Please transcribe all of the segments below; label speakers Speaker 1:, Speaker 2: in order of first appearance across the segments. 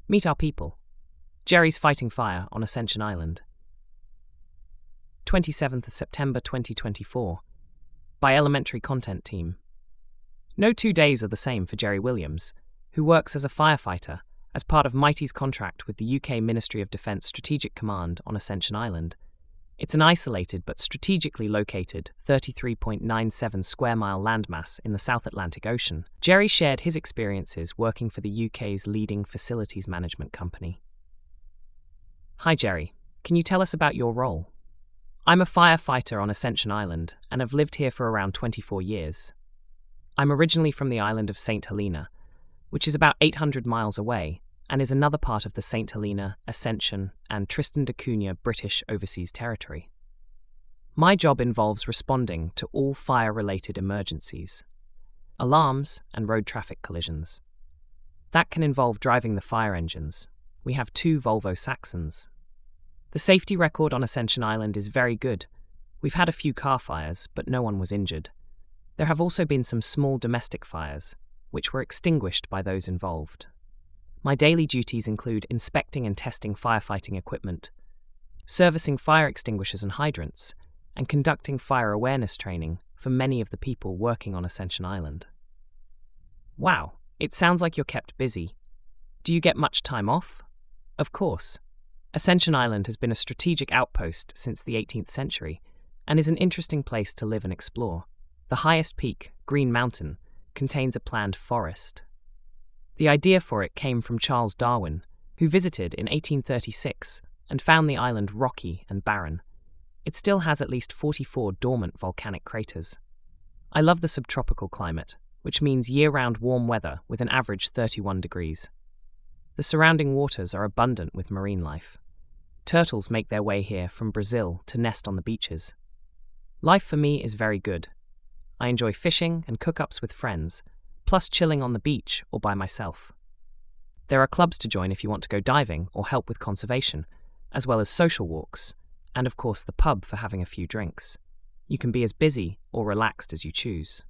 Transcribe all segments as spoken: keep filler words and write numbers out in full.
Speaker 1: Meet our people. Jerry's fighting fire on Ascension Island. twenty-seventh of September twenty twenty-four. By Elementary Content Team. No two days are the same for Jerry Williams, who works as a firefighter as part of Mighty's contract with the U K Ministry of Defence Strategic Command on Ascension Island. It's an isolated but strategically located thirty-three point nine seven square mile landmass in the South Atlantic Ocean. Jerry shared his experiences working for the U K's leading facilities management company. Hi Jerry, can you tell us about your role? I'm a firefighter on Ascension Island and have lived here for around twenty-four years. I'm originally from the island of Saint Helena, which is about eight hundred miles away and is another part of the Saint Helena, Ascension and Tristan da Cunha British Overseas Territory. My job involves responding to all fire-related emergencies, alarms and road traffic collisions. That can involve driving the fire engines. We have two Volvo Saxons. The safety record on Ascension Island is very good. We've had a few car fires, but no one was injured. There have also been some small domestic fires, which were extinguished by those involved. My daily duties include inspecting and testing firefighting equipment, servicing fire extinguishers and hydrants, and conducting fire awareness training for many of the people working on Ascension Island. Wow, it sounds like you're kept busy. Do you get much time off? Of course. Ascension Island has been a strategic outpost since the eighteenth century and is an interesting place to live and explore. The highest peak, Green Mountain, contains a planned forest. The idea for it came from Charles Darwin, who visited in eighteen thirty-six and found the island rocky and barren. It still has at least forty-four dormant volcanic craters. I love the subtropical climate, which means year-round warm weather with an average thirty-one degrees. The surrounding waters are abundant with marine life. Turtles make their way here from Brazil to nest on the beaches. Life for me is very good. I enjoy fishing and cook-ups with friends, plus chilling on the beach or by myself. There are clubs to join if you want to go diving or help with conservation, as well as social walks, and of course the pub for having a few drinks. You can be as busy or relaxed as you choose.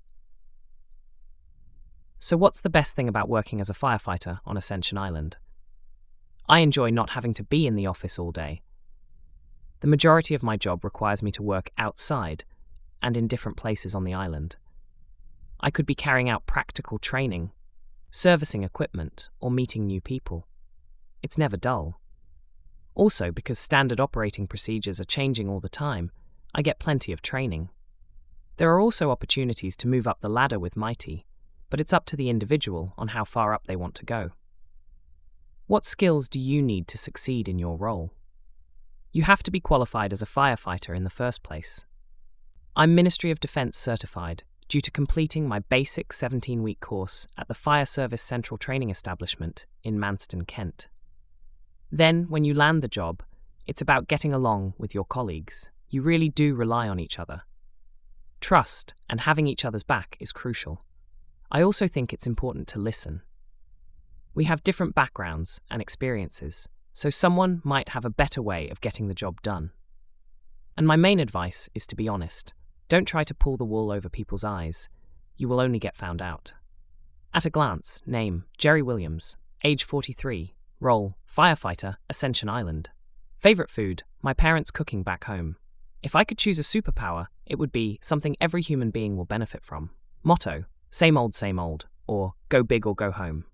Speaker 1: So what's the best thing about working as a firefighter on Ascension Island? I enjoy not having to be in the office all day. The majority of my job requires me to work outside and in different places on the island. I could be carrying out practical training, servicing equipment, or meeting new people. It's never dull. Also, because standard operating procedures are changing all the time, I get plenty of training. There are also opportunities to move up the ladder with Mighty, but it's up to the individual on how far up they want to go. What skills do you need to succeed in your role? You have to be qualified as a firefighter in the first place. I'm Ministry of Defence certified due to completing my basic seventeen-week course at the Fire Service Central Training Establishment in Manston, Kent. Then, when you land the job, it's about getting along with your colleagues. You really do rely on each other. Trust and having each other's back is crucial. I also think it's important to listen. We have different backgrounds and experiences, so someone might have a better way of getting the job done. And my main advice is to be honest. Don't try to pull the wool over people's eyes. You will only get found out. At a glance, name, Jerry Williams, age forty-three, role, firefighter, Ascension Island. Favorite food, my parents' cooking back home. If I could choose a superpower, it would be something every human being will benefit from. Motto, same old, same old, or go big or go home.